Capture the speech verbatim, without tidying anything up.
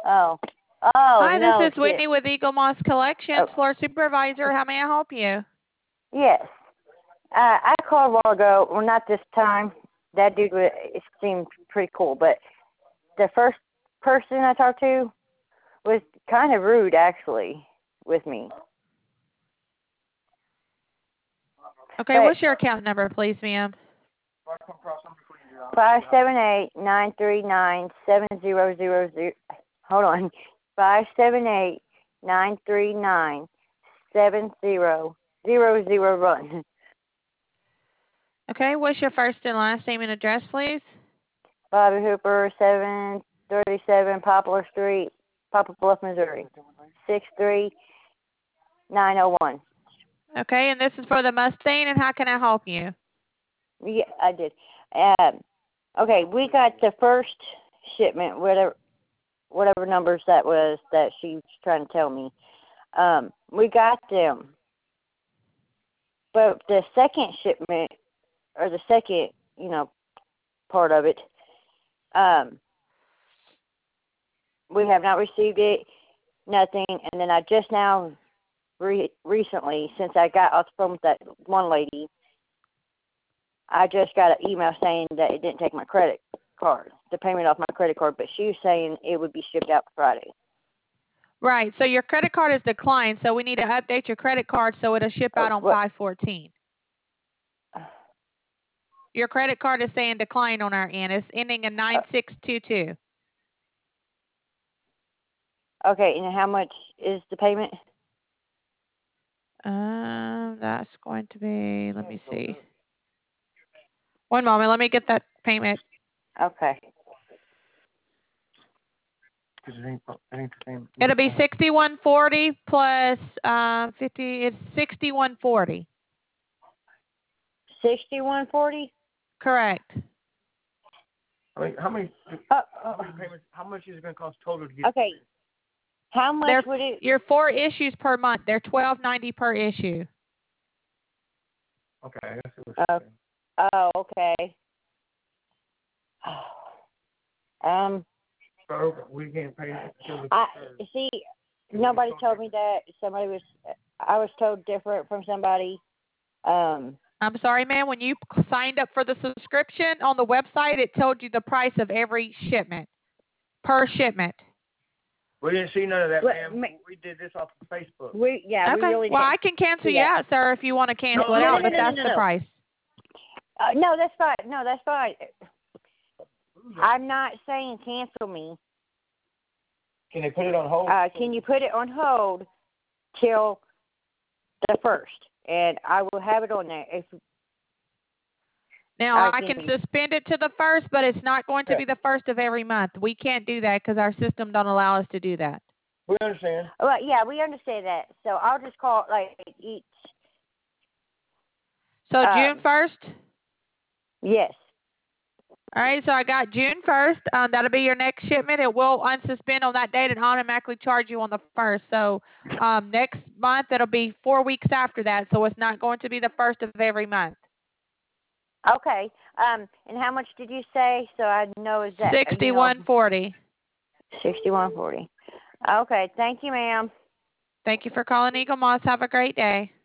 Oh. Oh, Hi, this no is shit. Whitney with Eagle Moss Collections, Oh, floor supervisor. How may I help you? yes. Uh, I called a while ago. Well, not this time. That dude was, it seemed pretty cool, but the first person I talked to was kind of rude, actually, with me. Okay, But what's your account number, please, ma'am? five seven eight nine three nine seven zero zero zero. Hold on. Five seven eight nine three nine seven zero zero zero one. Okay, what's your first and last name and address, please? Bobby Hooper, seven thirty-seven Poplar Street, Poplar Bluff, Missouri, six three nine zero one. Okay, and this is for the Mustang, and how can I help you? Yeah, I did. Um, okay, we got the first shipment, whatever whatever numbers that was that she was trying to tell me. Um, we got them, but the second shipment, or the second, you know, part of it, um, we have not received it, nothing. And then I just now, re- recently, since I got off the phone with that one lady, I just got an email saying that it didn't take my credit card, the payment off my credit card, but she was saying it would be shipped out Friday. Right, so your credit card is declined, so we need to update your credit card so it'll ship out Oh, on what? five fourteen. Your credit card is saying decline on our end. It's ending in nine six two two. Okay, and how much is the payment? Um, that's going to be, let me see. One moment, let me get that payment. Okay. It'll be sixty-one forty plus uh, fifty. It's sixty-one forty. Sixty-one forty. Correct. I mean, how many? Uh, how many payments? How much is it going to cost total to get? okay. How much They're, would it? Your four issues per month. They're twelve ninety per issue. Okay, I see what Uh, you're saying. oh, okay. Um, So we can't pay it until the I third. see. Nobody told me that. Somebody was. I was told different from somebody. Um. I'm sorry, ma'am. When you signed up for the subscription on the website, it told you the price of every shipment per shipment. We didn't see none of that, What, ma'am. ma- We did this off of Facebook. We yeah. We Okay. really. Well, didn't I can cancel see you that. out, sir, if you want to cancel No, it no, out, no, but no, no, that's no, the no. price. Uh, no, that's fine. No, that's fine. I'm not saying cancel me. Can they put it on hold? Uh, can you put it on hold till the first, and I will have it on there. If Now, I I can, can suspend it to the first, but it's not going to be the first of every month. We can't do that because our system don't allow us to do that. We understand. well, yeah, we understand that. So I'll just call like each. So Um, June first? Yes. All right, so I got June first. Um, that'll be your next shipment. It will unsuspend on that date and automatically charge you on the first. So um, next month, it'll be four weeks after that. So it's not going to be the first of every month. Okay. Um, and how much did you say? So I know is that Sixty-one forty. Sixty-one forty. Okay. Thank you, ma'am. Thank you for calling Eagle Moss. Have a great day.